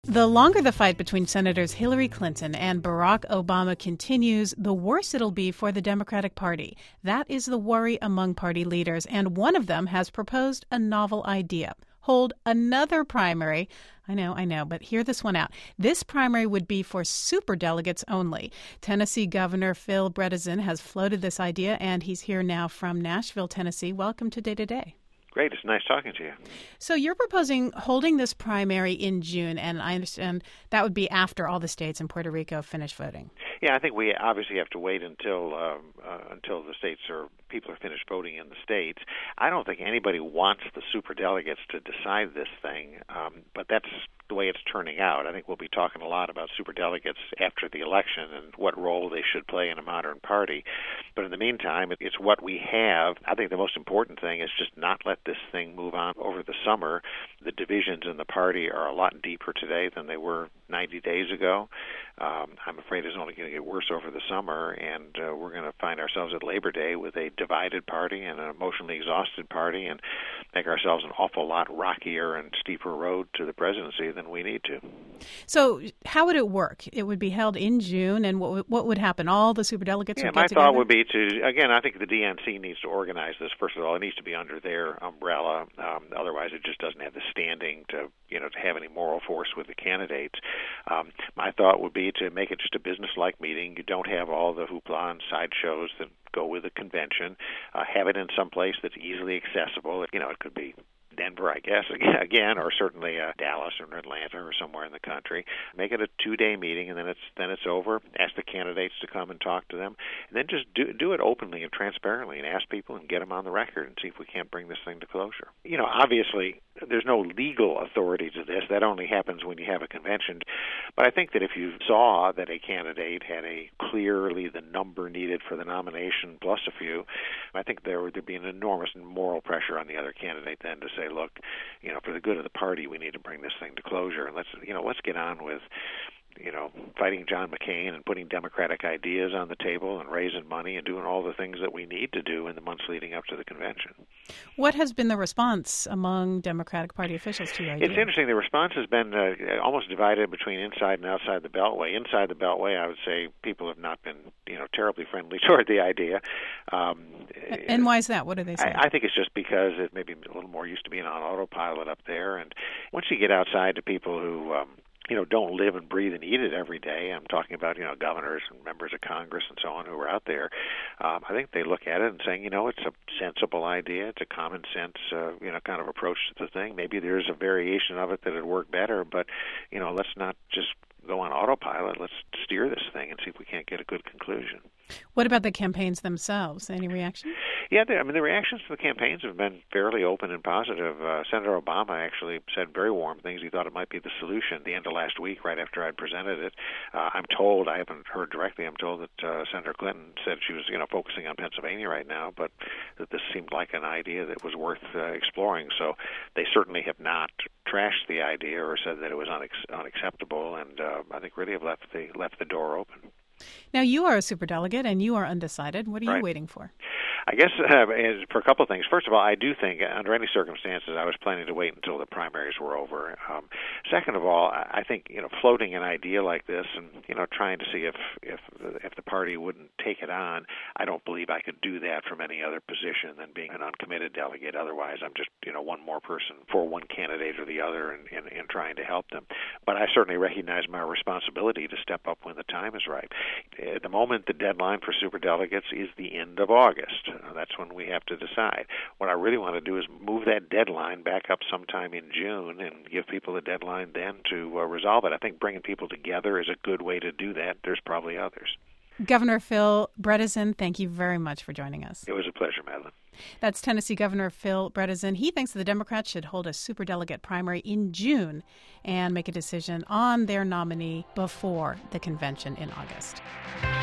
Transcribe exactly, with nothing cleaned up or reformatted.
The longer the fight between Senators Hillary Clinton and Barack Obama continues, the worse it'll be for the Democratic Party. That is the worry among party leaders, and one of them has proposed a novel idea. Hold another primary. I know, I know, but hear this one out. This primary would be for superdelegates only. Tennessee Governor Phil Bredesen has floated this idea, and he's here now from Nashville, Tennessee. Welcome to Day to Day. Great. It's nice talking to you. So you're proposing holding this primary in June, and I understand that would be after all the states in Puerto Rico finish voting. Yeah, I think we obviously have to wait until um, uh, until the states or people are finished voting in the states. I don't think anybody wants the superdelegates to decide this thing, um, but that's the way it's turning out. I think we'll be talking a lot about superdelegates after the election and what role they should play in a modern party. But in the meantime, it's what we have. I think the most important thing is just not let this thing move on over the summer. The divisions in the party are a lot deeper today than they were ninety days ago. Um, I'm afraid it's only going to get worse over the summer, and uh, we're going to find ourselves at Labor Day with a divided party and an emotionally exhausted party and make ourselves an awful lot rockier and steeper road to the presidency than we need to. So how would it work? It would be held in June, and what, what would happen? All the superdelegates yeah, would get my together? thought would be to, again, I think the D N C needs to organize this. First of all, it needs to be under their umbrella. Um, otherwise, it just doesn't have the standing to, you know, to have any moral force with the candidates. Um, my thought would be to make it just a business-like meeting. You don't have all the hoopla and sideshows that go with a convention. Uh, have it in some place that's easily accessible. You know, it could be Denver, I guess, again, or certainly uh, Dallas or Atlanta or somewhere in the country. Make it a two-day meeting, and then it's then it's over. Ask the candidates to come and talk to them, and then just do do it openly and transparently, and ask people and get them on the record and see if we can't bring this thing to closure. You know, obviously, there's no legal authority to this. That only happens when you have a convention. But I think that if you saw that a candidate had a clearly the number needed for the nomination plus a few, I think there would be an enormous moral pressure on the other candidate then to say, look, you know, for the good of the party, we need to bring this thing to closure, and let's, you know, let's get on with, you know, fighting John McCain and putting democratic ideas on the table and raising money and doing all the things that we need to do in the months leading up to the convention. What has been the response among Democratic Party officials to your idea? It's interesting. The response has been uh, almost divided between inside and outside the Beltway. Inside the Beltway, I would say people have not been, you know, terribly friendly toward the idea. Um, and why is that? What do they say? I, I think it's just because it maybe a little more used to being on autopilot up there. And once you get outside to people who um, you know, don't live and breathe and eat it every day. I'm talking about, you know, governors and members of Congress and so on who are out there. Um, I think they look at it and saying, you know, it's a sensible idea. It's a common sense, uh, you know, kind of approach to the thing. Maybe there's a variation of it that would work better, but, you know, let's not just go on autopilot. Let's steer this thing and see if we can't get a good conclusion. What about the campaigns themselves? Any reaction? Yeah, I mean, the reactions to the campaigns have been fairly open and positive. Uh, Senator Obama actually said very warm things. He thought it might be the solution at the end of last week, right after I'd presented it. Uh, I'm told, I haven't heard directly, I'm told that uh, Senator Clinton said she was, you know, focusing on Pennsylvania right now, but that this seemed like an idea that was worth uh, exploring. So they certainly have not trashed the idea or said that it was unex- unacceptable, and uh, I think really have left the left the door open. Now, you are a superdelegate, and you are undecided. What are you right. waiting for? I guess uh, for a couple of things. First of all, I do think under any circumstances I was planning to wait until the primaries were over. Um, second of all, I think, you know, floating an idea like this and, you know, trying to see if, if, if the party wouldn't take it on, I don't believe I could do that from any other position than being an uncommitted delegate. Otherwise, I'm just, you know, one more person for one candidate or the other in, in, in trying to help them. But I certainly recognize my responsibility to step up when the time is right. At the moment, the deadline for superdelegates is the end of August. Uh, that's when we have to decide. What I really want to do is move that deadline back up sometime in June and give people a deadline then to uh, resolve it. I think bringing people together is a good way to do that. There's probably others. Governor Phil Bredesen, thank you very much for joining us. It was a pleasure, Madeline. That's Tennessee Governor Phil Bredesen. He thinks the Democrats should hold a superdelegate primary in June and make a decision on their nominee before the convention in August.